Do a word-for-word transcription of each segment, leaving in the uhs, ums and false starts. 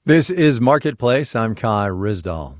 This is Marketplace. I'm Kai Ryssdal.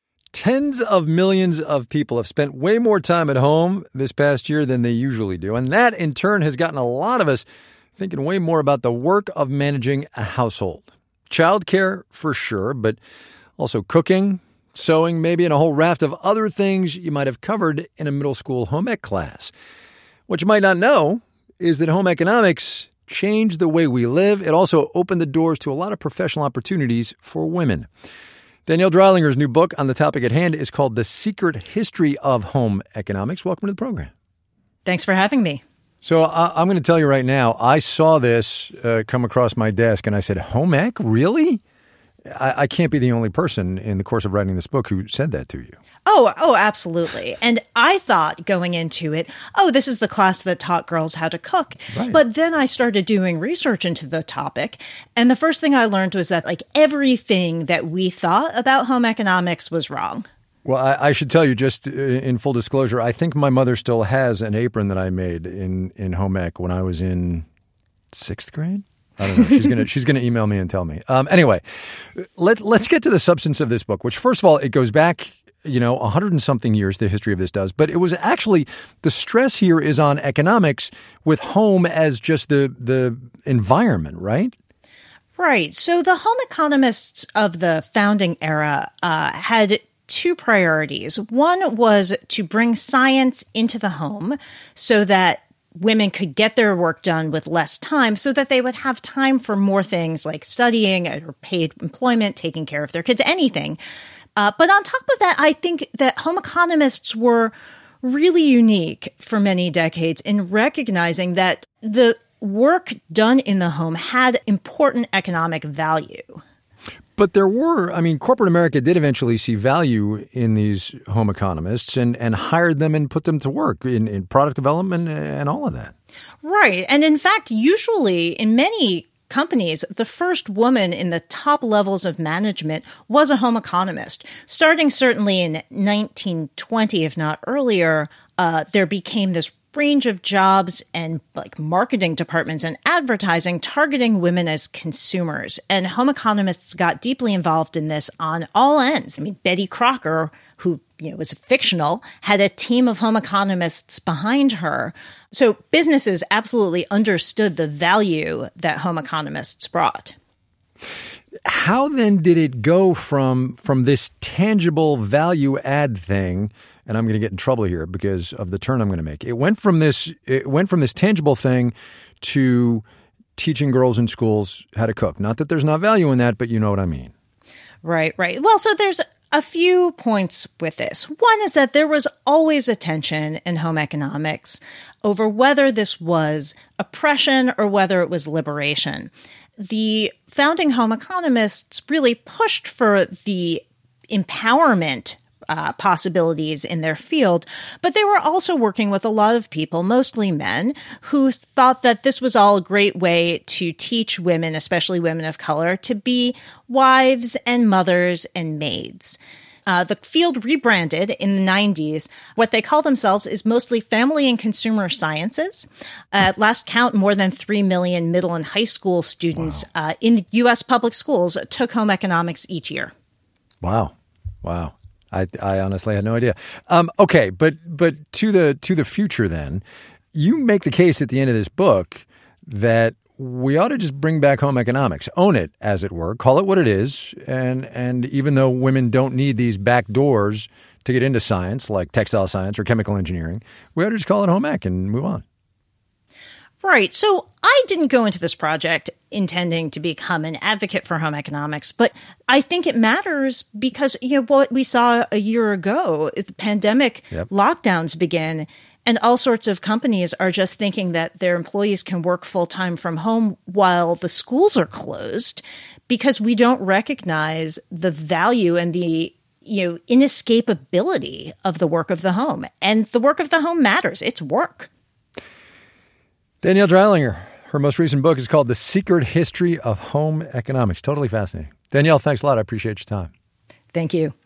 Tens of millions of people have spent way more time at home this past year than they usually do. And that, in turn, has gotten a lot of us thinking way more about the work of managing a household. Childcare, for sure, but also cooking, sewing, maybe, and a whole raft of other things you might have covered in a middle school home ec class. What you might not know is that home economics changed the way we live. It also opened the doors to a lot of professional opportunities for women. Danielle Dreilinger's new book on the topic at hand is called The Secret History of Home Economics. Welcome to the program. Thanks for having me. So I, I'm going to tell you right now, I saw this uh, come across my desk and I said, home ec? Really? I, I can't be the only person in the course of writing this book who said that to you. Oh, oh, absolutely. And I thought going into it, oh, this is the class that taught girls how to cook. Right. But then I started doing research into the topic. And the first thing I learned was that like everything that we thought about home economics was wrong. Well, I, I should tell you, just in full disclosure, I think my mother still has an apron that I made in, in home ec when I was in sixth grade. I don't know. She's gonna she's gonna email me and tell me. Um, anyway, let let's get to the substance of this book. Which, first of all, it goes back, you know, a hundred and something years. The history of this does, but it was actually the stress here is on economics with home as just the the environment, right? Right. So the home economists of the founding era uh, had two priorities. One was to bring science into the home so that women could get their work done with less time so that they would have time for more things like studying or paid employment, taking care of their kids, anything. Uh, but on top of that, I think that home economists were really unique for many decades in recognizing that the work done in the home had important economic value. But there were, I mean, corporate America did eventually see value in these home economists and, and hired them and put them to work in, in product development and all of that. Right. And in fact, usually in many companies, the first woman in the top levels of management was a home economist. Starting certainly in nineteen twenty, if not earlier, uh, there became this range of jobs and like marketing departments and advertising targeting women as consumers. And home economists got deeply involved in this on all ends. I mean, Betty Crocker, who you know was fictional, had a team of home economists behind her. So businesses absolutely understood the value that home economists brought. How then did it go from from this tangible value add thing? And I'm going to get in trouble here because of the turn I'm going to make. It went from this it went from this tangible thing to teaching girls in schools how to cook. Not that there's not value in that, but you know what I mean. Right, right. Well, so there's a few points with this. One is that there was always a tension in home economics over whether this was oppression or whether it was liberation. The founding home economists really pushed for the empowerment Uh, possibilities in their field, but they were also working with a lot of people, mostly men, who thought that this was all a great way to teach women, especially women of color, to be wives and mothers and maids. Uh, the field rebranded in the nineties. What they call themselves is mostly family and consumer sciences. Uh, at last count, more than three million middle and high school students wow. uh, in U S public schools took home economics each year. Wow. Wow. I, I honestly had no idea. Um, okay, but but to the to the future then, you make the case at the end of this book that we ought to just bring back home economics, own it, as it were, call it what it is, and and even though women don't need these back doors to get into science, like textile science or chemical engineering, we ought to just call it home ec and move on. Right. So I didn't go into this project intending to become an advocate for home economics, but I think it matters because, you know, what we saw a year ago, the pandemic yep. lockdowns begin, and all sorts of companies are just thinking that their employees can work full time from home while the schools are closed because we don't recognize the value and the you know inescapability of the work of the home. And the work of the home matters. It's work. Danielle Dreilinger, her most recent book is called The Secret History of Home Economics. Totally fascinating. Danielle, thanks a lot. I appreciate your time. Thank you.